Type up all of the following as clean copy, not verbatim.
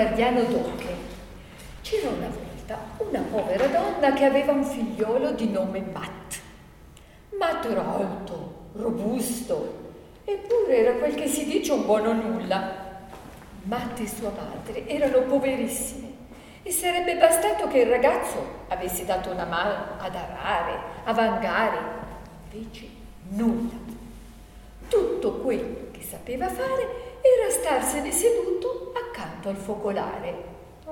guardiano d'oche. C'era una volta una povera donna che aveva un figliolo di nome Matt. Matt era alto, robusto, eppure era quel che si dice un buono nulla. Matt e sua madre erano poverissime e sarebbe bastato che il ragazzo avesse dato una mano ad arare, a vangare, invece nulla. Tutto quello che sapeva fare era starsene seduto accanto al focolare.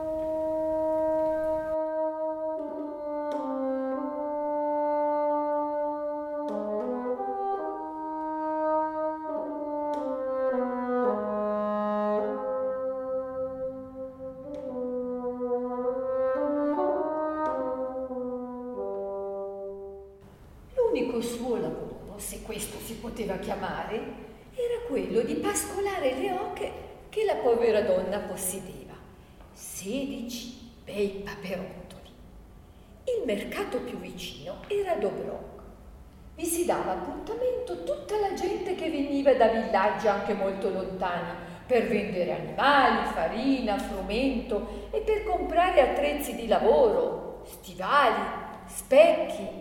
L'unico suo lavoro, se questo si poteva chiamare, era quello di pascolare le oche che la povera donna possedeva. 16 bei paperottoli. Il mercato più vicino era Dobrog. Vi si dava appuntamento tutta la gente che veniva da villaggi anche molto lontani per vendere animali, farina, frumento e per comprare attrezzi di lavoro, stivali, specchi.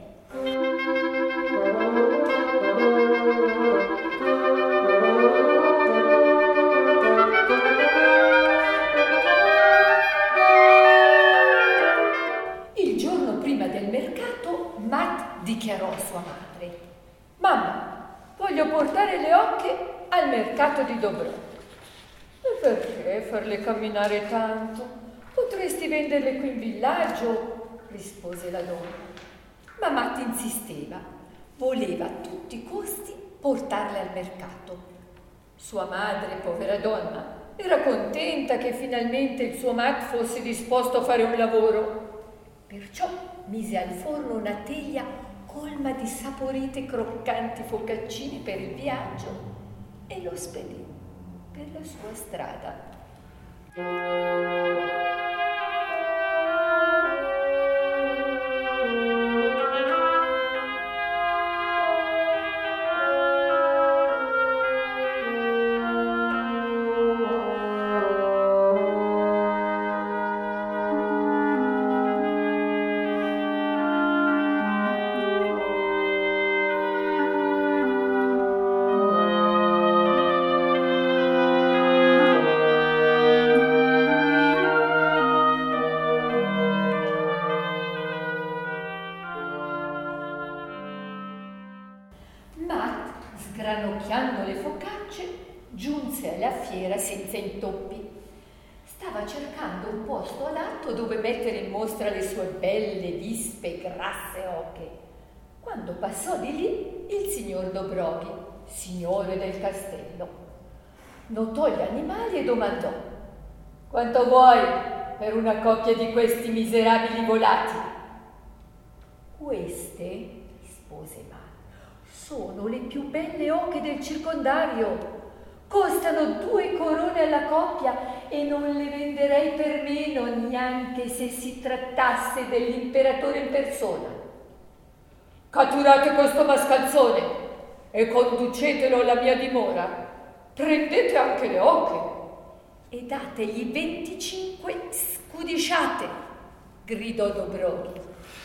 Il giorno prima del mercato, Matt dichiarò a sua madre: «Mamma, voglio portare le oche al mercato di Dobrog». «E perché farle camminare tanto? Potresti venderle qui in villaggio», rispose la donna. Ma Matt insisteva, voleva a tutti i costi portarle al mercato. Sua madre, povera donna, era contenta che finalmente il suo Matt fosse disposto a fare un lavoro. Perciò mise al forno una teglia colma di saporite croccanti focaccine per il viaggio e lo spedì per la sua strada. Sgranocchiando le focacce, giunse alla fiera senza intoppi. Stava cercando un posto adatto dove mettere in mostra le sue belle, vispe, grasse oche, quando passò di lì il signor Dobroghi, signore del castello. Notò gli animali e domandò: «Quanto vuoi per una coppia di questi miserabili volati?» «Queste», rispose Matt, «sono le più belle oche del circondario. Costano 2 corone alla coppia e non le venderei per meno, neanche se si trattasse dell'imperatore in persona. Catturate questo mascalzone e conducetelo alla mia dimora. Prendete anche le oche e dategli 25 scudisciate», gridò Dobroghi.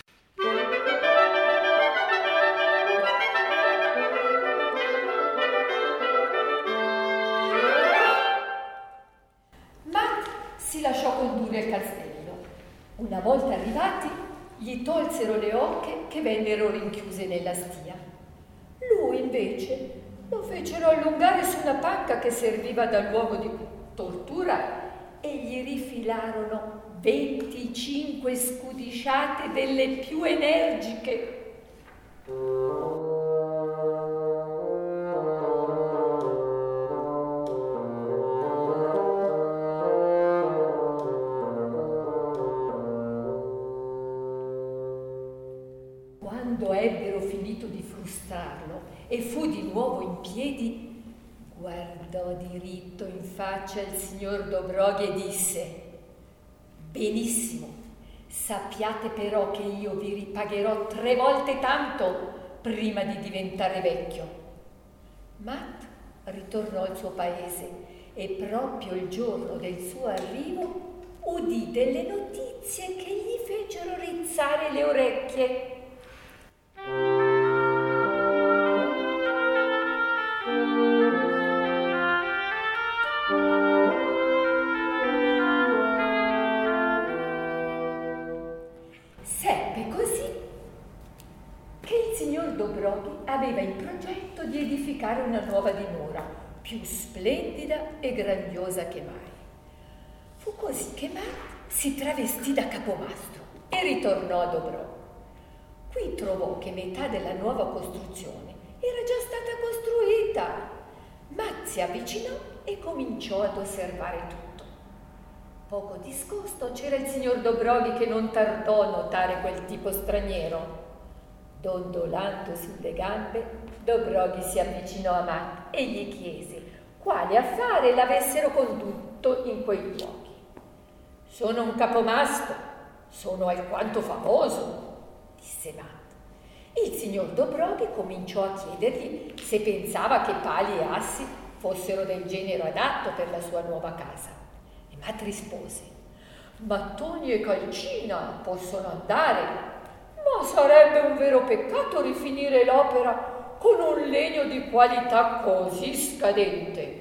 Si lasciò condurre al castello. Una volta arrivati, gli tolsero le oche che vennero rinchiuse nella stia. Lui, invece, lo fecero allungare su una panca che serviva da luogo di tortura e gli rifilarono 25 scudisciate delle più energiche. Quando ebbero finito di frustrarlo e fu di nuovo in piedi, guardò diritto in faccia il signor Dobroghi e disse: «Benissimo, sappiate però che io vi ripagherò 3 volte tanto prima di diventare vecchio». Matt ritornò al suo paese e proprio il giorno del suo arrivo udì delle notizie che gli fecero rizzare le orecchie. Seppe così che il signor Dobroghi aveva in progetto di edificare una nuova dimora, più splendida e grandiosa che mai. Fu così che Matt si travestì da capomastro e ritornò a Dobroghi. Qui trovò che metà della nuova costruzione era già stata costruita. Matt si avvicinò e cominciò ad osservare tutto. Poco discosto c'era il signor Dobroghi che non tardò a notare quel tipo straniero. Dondolando sulle gambe, Dobroghi si avvicinò a Matt e gli chiese quale affare l'avessero condotto in quei luoghi. «Sono un capomastro, sono alquanto famoso», disse Matt. Il signor Dobroghi cominciò a chiedergli se pensava che pali e assi fossero del genere adatto per la sua nuova casa. E Matt rispose: «Mattoni e calcina possono andare, ma sarebbe un vero peccato rifinire l'opera con un legno di qualità così scadente».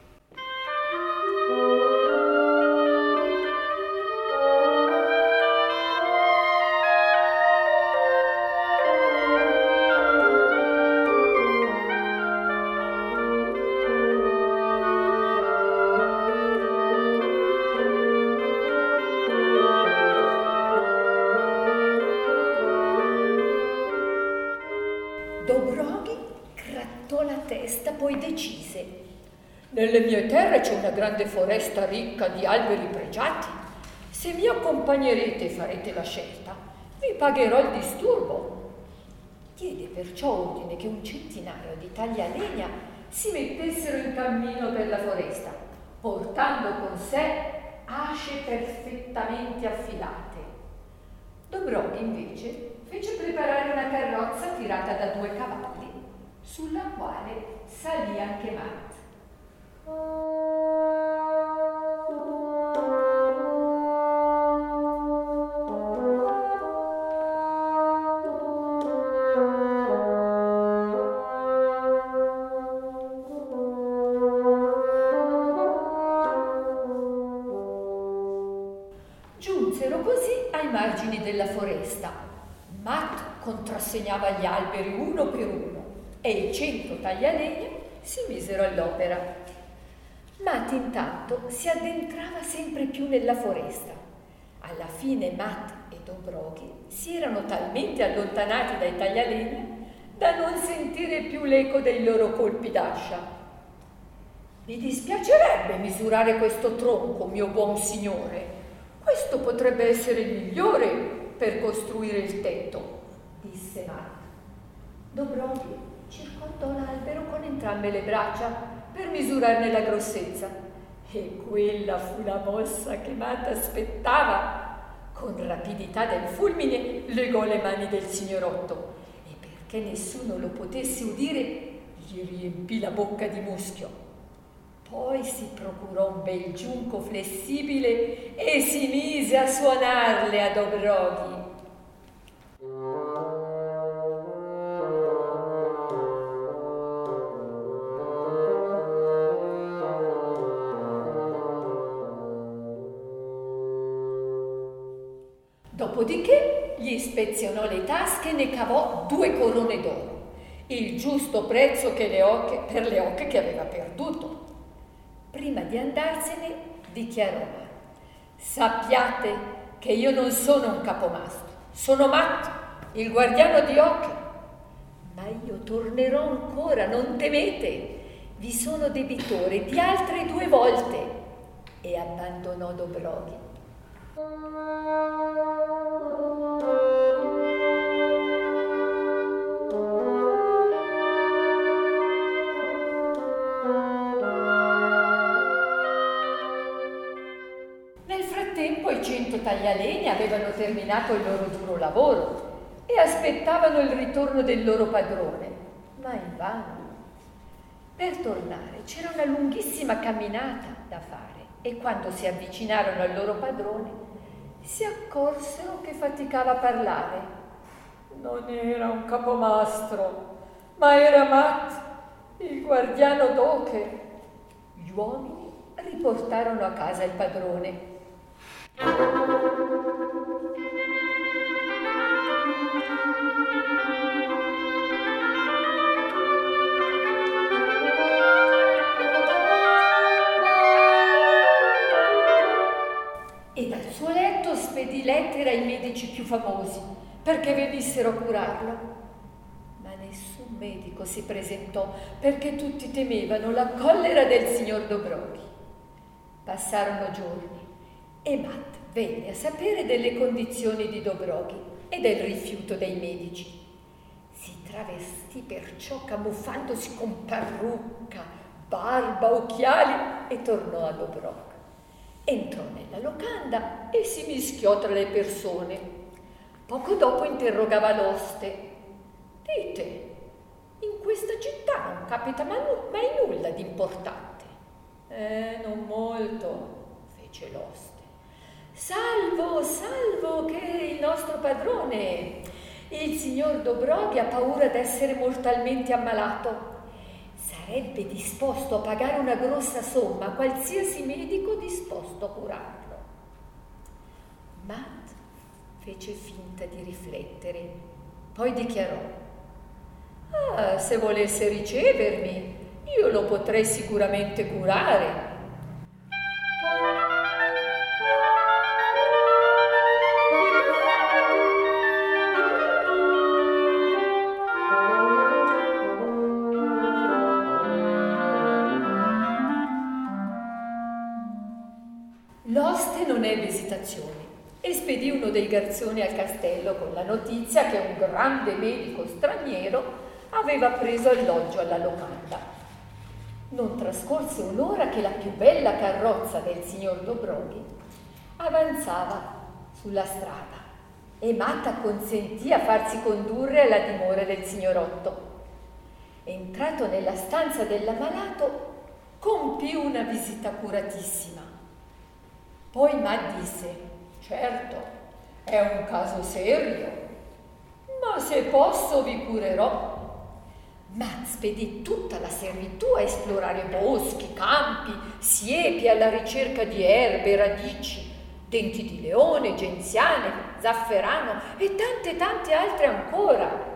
Dobroghi grattò la testa, poi decise: «Nelle mie terre c'è una grande foresta ricca di alberi pregiati. Se mi accompagnerete e farete la scelta, vi pagherò il disturbo». Diede perciò ordine che un centinaio di taglialegna si mettessero in cammino per la foresta, portando con sé asce perfettamente affilate. Dobroghi invece fece preparare una carrozza tirata da 2 cavalli, sulla quale salì anche Matt. Giunsero così ai margini della foresta. Matt contrassegnava gli alberi uno per uno e i 100 taglialegna si misero all'opera. Matt intanto si addentrava sempre più nella foresta. Alla fine Matt e Dobroghi si erano talmente allontanati dai taglialegna da non sentire più l'eco dei loro colpi d'ascia. «Mi dispiacerebbe misurare questo tronco, mio buon signore. Questo potrebbe essere il migliore per costruire il tetto», disse Matt. Dobroghi circondò l'albero con entrambe le braccia per misurarne la grossezza, e quella fu la mossa che Matt aspettava. Con rapidità del fulmine legò le mani del signorotto e, perché nessuno lo potesse udire, gli riempì la bocca di muschio. Poi si procurò un bel giunco flessibile e si mise a suonarle a Dobroghi. Dopodiché gli ispezionò le tasche e ne cavò 2 corone d'oro, il giusto prezzo per le oche che aveva perduto. Prima di andarsene dichiarò: «Sappiate che io non sono un capomastro, sono Matt, il guardiano di oche. Ma io tornerò ancora, non temete, vi sono debitore di altre 2 volte». E abbandonò Dobroghi. Nel frattempo i 100 taglialegna avevano terminato il loro duro lavoro e aspettavano il ritorno del loro padrone, ma invano. Per tornare c'era una lunghissima camminata da fare e quando si avvicinarono al loro padrone si accorsero che faticava a parlare. Non era un capomastro, ma era Matt, il guardiano d'oche. Gli uomini riportarono a casa il padrone. E dal suo letto spedì lettere ai medici più famosi perché venissero a curarlo. Ma nessun medico si presentò perché tutti temevano la collera del signor Dobroghi. Passarono giorni e Matt venne a sapere delle condizioni di Dobroghi e del rifiuto dei medici. Si travestì perciò camuffandosi con parrucca, barba, occhiali e tornò a Dobroghi. Entrò nella locanda e si mischiò tra le persone. Poco dopo interrogava l'oste. Dite, in questa città non capita mai nulla di importante? Non molto, fece l'oste. Salvo che il nostro padrone, il signor Dobroghi, ha paura d'essere mortalmente ammalato. Sarebbe disposto a pagare una grossa somma a qualsiasi medico disposto a curarlo. Matt fece finta di riflettere, poi dichiarò: se volesse ricevermi, io lo potrei sicuramente curare. L'oste non ebbe esitazioni e spedì uno dei garzoni al castello con la notizia che un grande medico straniero aveva preso alloggio alla locanda. Non trascorse un'ora che la più bella carrozza del signor Dobroghi avanzava sulla strada e Matt acconsentì a farsi condurre alla dimora del signorotto. Entrato nella stanza dell'ammalato, compì una visita curatissima. Poi Matt disse: certo, è un caso serio, ma se posso vi curerò. Matt spedì tutta la servitù a esplorare boschi, campi, siepi alla ricerca di erbe, radici, denti di leone, genziane, zafferano e tante altre ancora.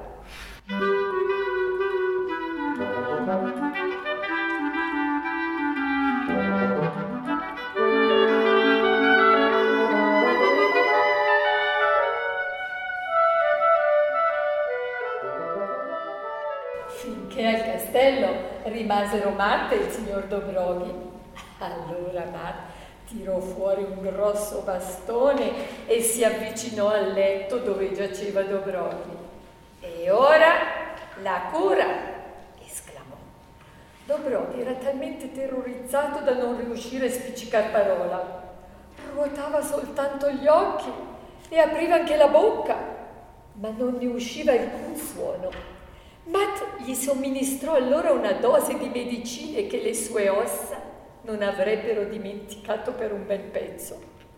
Finché al castello rimasero Matt e il signor Dobroghi. Allora Matt tirò fuori un grosso bastone e si avvicinò al letto dove giaceva Dobroghi. E ora la cura, esclamò. Dobroghi era talmente terrorizzato da non riuscire a spiccicar parola. Ruotava soltanto gli occhi e apriva anche la bocca, ma non ne usciva alcun suono. Matt gli somministrò allora una dose di medicine che le sue ossa non avrebbero dimenticato per un bel pezzo.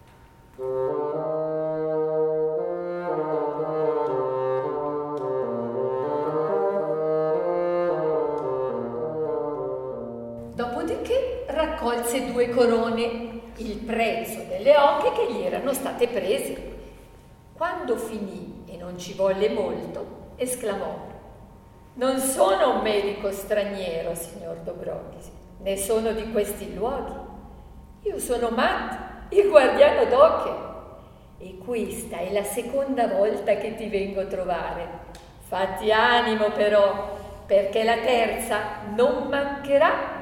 Dopodiché raccolse 2 corone, il prezzo delle oche che gli erano state prese. Quando finì e non ci volle molto, esclamò: non sono un medico straniero, signor Dobroghi, ne sono di questi luoghi. Io sono Matt, il guardiano d'oche, e questa è la seconda volta che ti vengo a trovare. Fatti animo però, perché la terza non mancherà.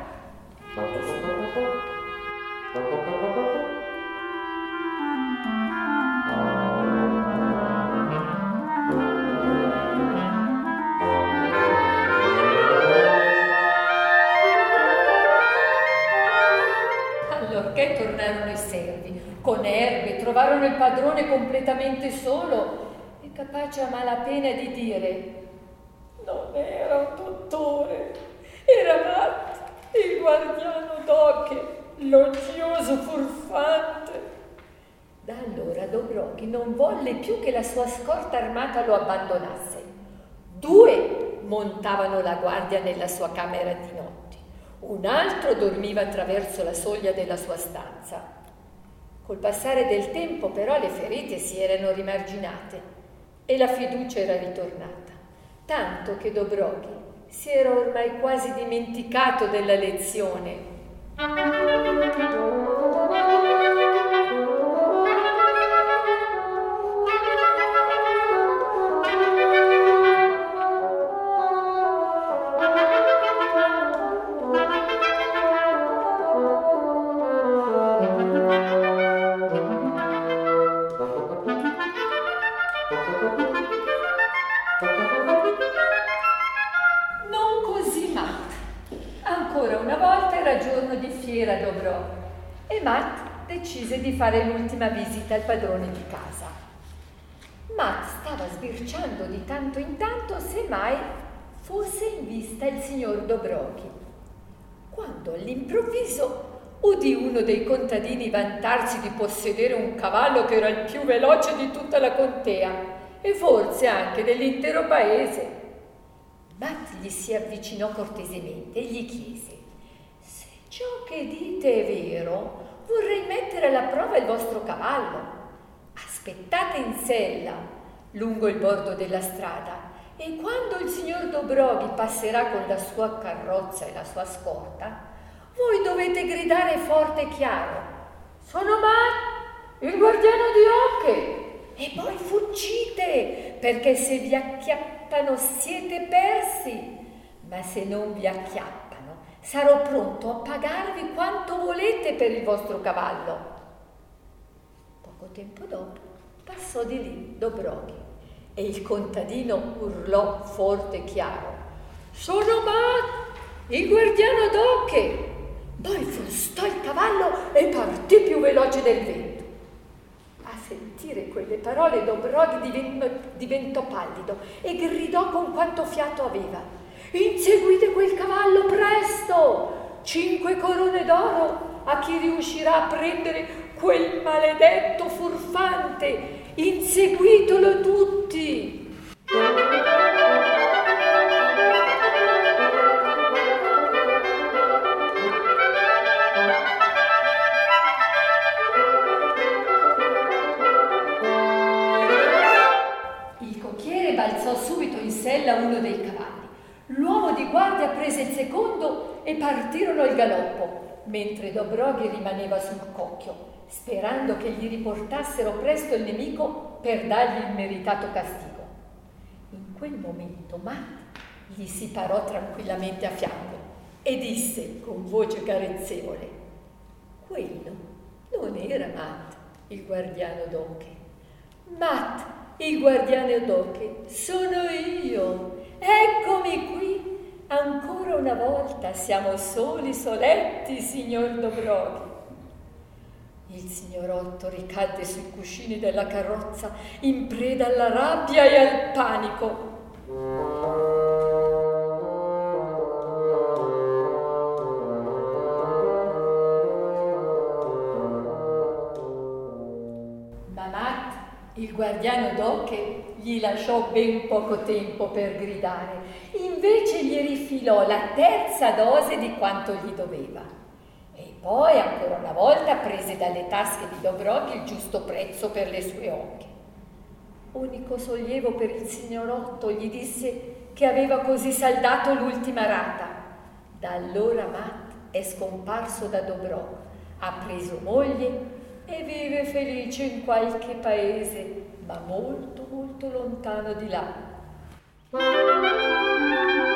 Allorché tornarono i servi con erbe, trovarono il padrone completamente solo e capace a malapena di dire: non era un dottore, era Matt, il guardiano d'oche, l'odioso furfante. Da allora Dobroghi non volle più che la sua scorta armata lo abbandonasse. 2 montavano la guardia nella sua camera di notte, un altro dormiva attraverso la soglia della sua stanza. Col passare del tempo però le ferite si erano rimarginate e la fiducia era ritornata, tanto che Dobroghi si era ormai quasi dimenticato della lezione. Dobroghi e Matt decise di fare l'ultima visita al padrone di casa. Matt stava sbirciando di tanto in tanto se mai fosse in vista il signor Dobroghi, quando all'improvviso udì uno dei contadini vantarsi di possedere un cavallo che era il più veloce di tutta la contea e forse anche dell'intero paese. Matt gli si avvicinò cortesemente e gli chiese: ciò che dite è vero, vorrei mettere alla prova il vostro cavallo. Aspettate in sella, lungo il bordo della strada, e quando il signor Dobroghi passerà con la sua carrozza e la sua scorta, voi dovete gridare forte e chiaro: sono Matt, il guardiano di Oche! E poi fuggite, perché se vi acchiappano siete persi, ma se non vi acchiappano sarò pronto a pagarvi quanto volete per il vostro cavallo. Poco tempo dopo passò di lì Dobroghi e il contadino urlò forte e chiaro: sono Matt, il guardiano d'Oche! Poi frustò il cavallo e partì più veloce del vento. A sentire quelle parole Dobroghi diventò pallido e gridò con quanto fiato aveva: inseguite quel cavallo presto! 5 corone d'oro a chi riuscirà a prendere quel maledetto furfante! Inseguitelo tutti! Il cocchiere balzò subito in sella uno dei cavalli. L'uomo di guardia prese il secondo e partirono al galoppo, mentre Dobroghi rimaneva sul cocchio, sperando che gli riportassero presto il nemico per dargli il meritato castigo. In quel momento Matt gli si parò tranquillamente a fianco e disse con voce carezzevole: quello non era Matt, il guardiano d'Oche. Matt, il guardiano d'Oche, sono io. Eccomi qui, ancora una volta siamo soli soletti, signor Dobroghi. Il signorotto ricadde sui cuscini della carrozza in preda alla rabbia e al panico. Ma Matt, il guardiano d'Oche, gli lasciò ben poco tempo per gridare, invece gli rifilò la terza dose di quanto gli doveva. E poi ancora una volta prese dalle tasche di Dobroghi il giusto prezzo per le sue oche. Unico sollievo per il signorotto, gli disse che aveva così saldato l'ultima rata. Da allora Matt è scomparso da Dobroghi, ha preso moglie e vive felice in qualche paese, ma molto molto lontano di là.